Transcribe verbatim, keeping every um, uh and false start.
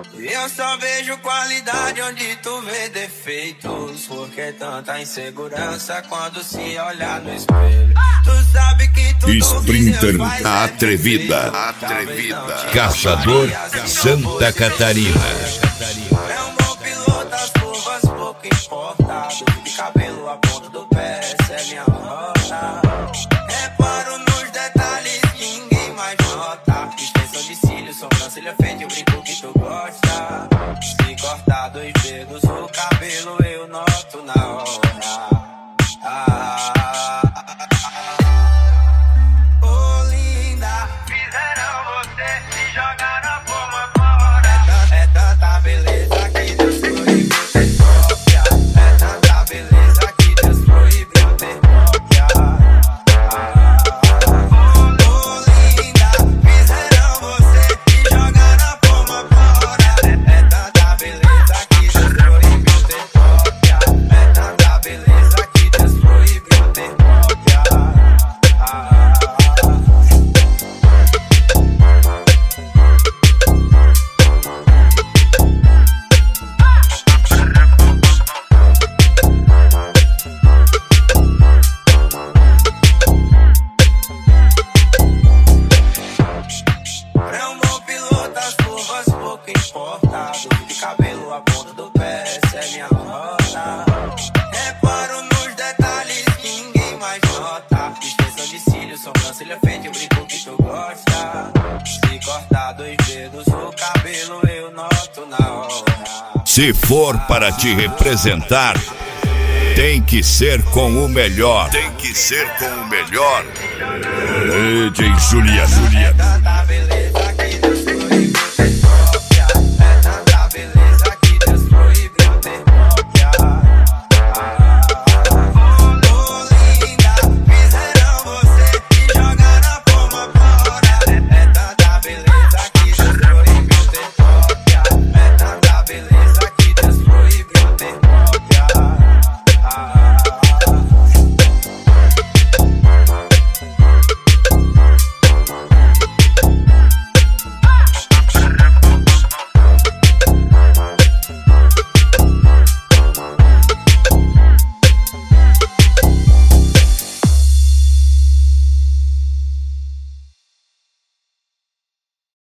Eu só vejo qualidade onde tu vê defeitos. Porque tanta insegurança quando se olhar no espelho. Tu sabe que tudo Sprinter que Deus faz a é atrevida, perfeito. atrevida. Caçador Santa Catarina. É um bom piloto, as curvas pouco importado. De cabelo a ponta do pé, essa é minha rota. Reparo nos detalhes que ninguém mais nota. Extensão de cílios, sobrancelha feita, eu brinco que tu gosta. Se cortar dois dedos no cabelo, eu noto na hora. Ah, oh linda, fizeram você se jogar na bomba fora. É tanta beleza que Deus proibiu ter cópia. É tanta beleza que Deus proibiu ter cópia. Oh linda, fizeram você se jogar na bomba fora. É tanta beleza que Deus proibiu ter cópia. É tanta beleza que Deus proibiu ter cópia. É um bom piloto, as curvas pouco importado. De cabelo a ponta do pé, essa é minha rota. Reparo nos detalhes que ninguém mais nota. Extensão de cílios, sobrancelha feita, eu brinco que tu gosta. Se cortar dois dedos no cabelo, eu noto na hora. Se for para te representar, tem que ser com o melhor. Tem que ser com o melhor. D J Juliano. É tanta